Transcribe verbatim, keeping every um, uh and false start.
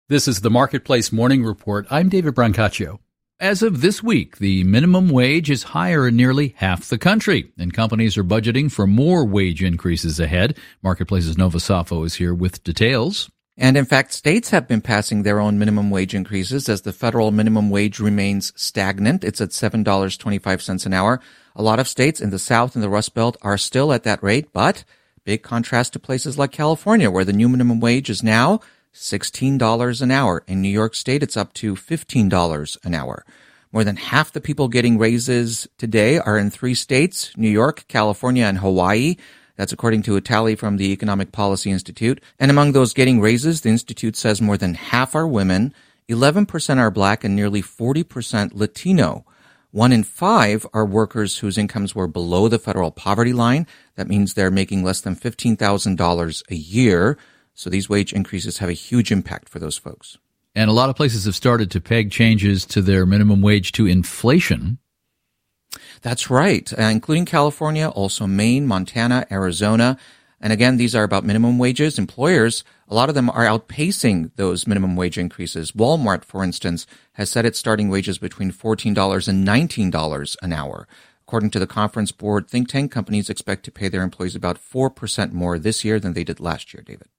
This is the Marketplace Morning Report. I'm David Brancaccio. As of this week, the minimum wage is higher in nearly half the country, and companies are budgeting for more wage increases ahead. Marketplace's Nova Safo is here with details. And in fact, states have been passing their own minimum wage increases as the federal minimum wage remains stagnant. It's at seven dollars and twenty-five cents an hour. A lot of states in the South and the Rust Belt are still at that rate, but big contrast to places like California, where the new minimum wage is now sixteen dollars an hour. In New York State, it's up to fifteen dollars an hour. More than half the people getting raises today are in three states, New York, California, and Hawaii. That's according to a tally from the Economic Policy Institute. And among those getting raises, the Institute says more than half are women, eleven percent are black, and nearly forty percent Latino. One in five are workers whose incomes were below the federal poverty line. That means they're making less than fifteen thousand dollars a year. So these wage increases have a huge impact for those folks. And a lot of places have started to peg changes to their minimum wage to inflation. That's right, uh, including California, also Maine, Montana, Arizona. And again, these are about minimum wages. Employers, a lot of them are outpacing those minimum wage increases. Walmart, for instance, has set its starting wages between fourteen dollars and nineteen dollars an hour. According to the Conference Board think tank, companies expect to pay their employees about four percent more this year than they did last year, David.